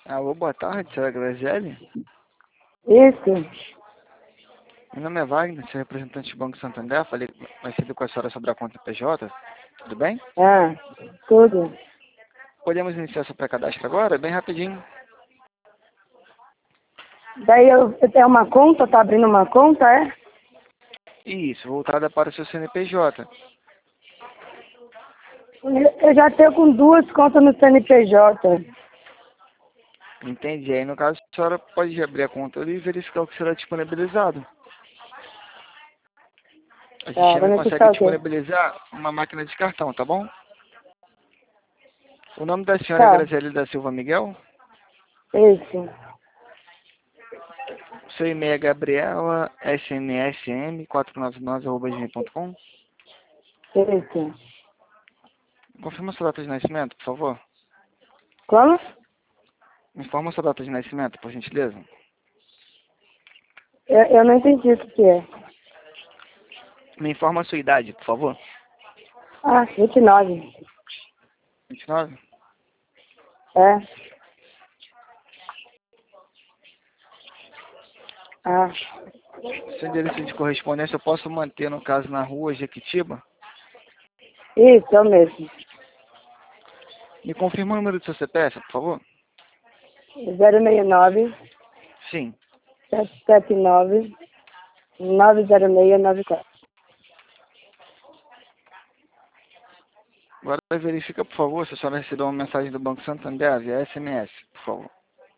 Alô, boa tarde, senhora Graziele. Isso. Meu nome é Wagner, sou representante do Banco Santander. Falei mais cedo com a senhora sobre a conta PJ. Tudo bem? Ah, tudo. Podemos iniciar seu pré-cadastro agora? Bem rapidinho. Daí você tem uma conta, tá abrindo uma conta, é? Isso, voltada para o seu CNPJ. Eu já tenho com 2 contas no CNPJ. Entendi. Aí, no caso, a senhora pode abrir a conta e verificar o que será disponibilizado. A gente Tá, vai ainda consegue necessitar o quê? disponibilizar uma máquina de cartão, tá bom? O nome da senhora é Tá, Graziele da Silva Miguel. isso. Seu e-mail é gabriela snsm499@gmail.com. Isso. Confirma sua data de nascimento, por favor. Como? Me informa sua data de nascimento, por gentileza. Eu não entendi o que é. Me informa a sua idade, por favor. Ah, 29. 29. É. Ah, Seu endereço de correspondência eu posso manter, no caso, na rua Jequitiba. isso, é o mesmo. Me confirma o número do seu CPF, por favor. 069 Sim. 779 90694. Agora verifica, por favor, se a senhora recebeu uma mensagem do Banco Santander via SMS, por favor.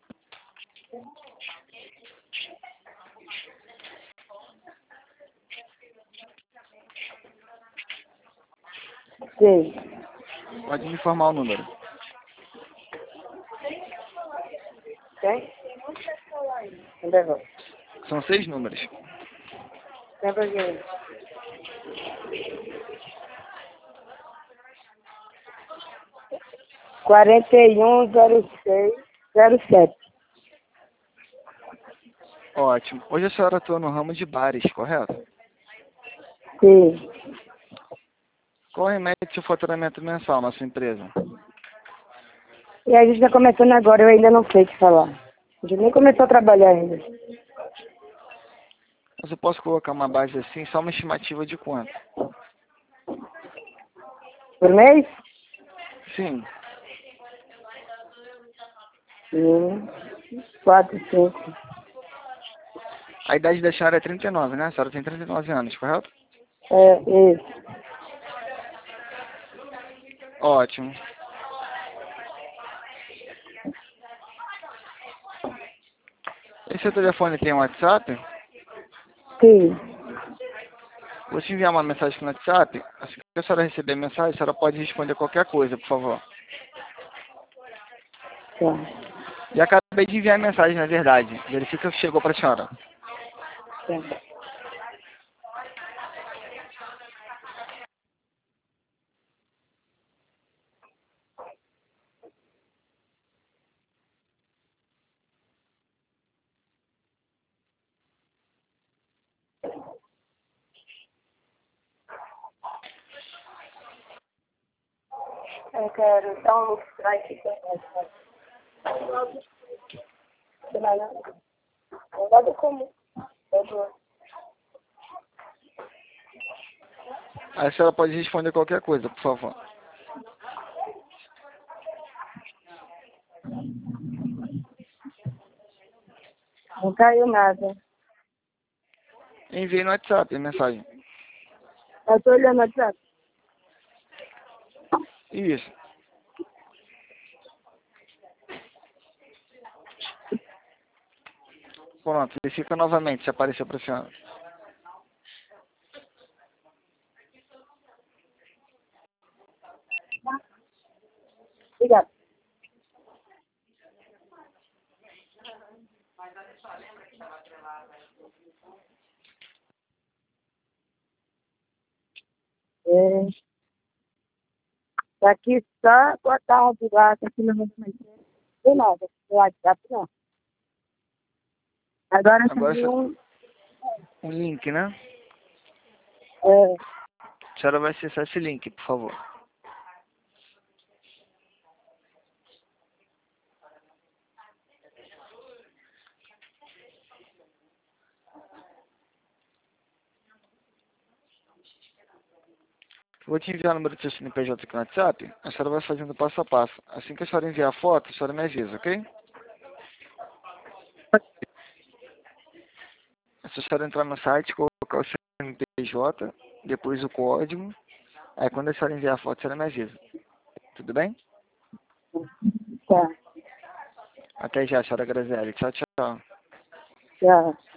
Sim. Pode me informar o número. Tem? Onde é que São 6 números. Tem pra quem? 410607. Ótimo. Hoje a senhora atua no ramo de bares, correto? Sim. Qual remete seu faturamento mensal na sua empresa? E a gente tá começando agora, eu ainda não sei o que falar. A gente nem começou a trabalhar ainda. Mas eu posso colocar uma base assim, só uma estimativa de quanto? Por mês? Sim. 4, 5. A idade da senhora é 39, né? A senhora tem 39 anos, correto? É, isso. Ótimo. Esse seu telefone tem um WhatsApp? Sim. Vou te enviar uma mensagem no WhatsApp. Assim que a senhora receber a mensagem, a senhora pode responder qualquer coisa, por favor. Tá. Já acabei de enviar a mensagem, na verdade. Verifica se chegou para a senhora. Tá. Eu quero dar um strike. Nada comum. Aí a senhora pode responder qualquer coisa, por favor. Não caiu nada. Enviei no WhatsApp a mensagem. Eu tô olhando o WhatsApp. Isso. Pronto, verifica novamente se apareceu para a senhora. Obrigada. É. Tá aqui só botar um buraco aqui no meu não tem nada. No WhatsApp não. Agora Agora tem um link, né? é, A senhora vai acessar esse link, por favor. Vou te enviar o número do seu CNPJ aqui no WhatsApp, a senhora vai fazendo passo a passo. Assim que a senhora enviar a foto, a senhora me avisa, ok? É só a senhora entrar no site, colocar o CNPJ, depois o código, aí quando a senhora enviar a foto, a senhora me avisa. Tudo bem? Tá. Até já, senhora Graziele. Tchau, tchau. Tchau.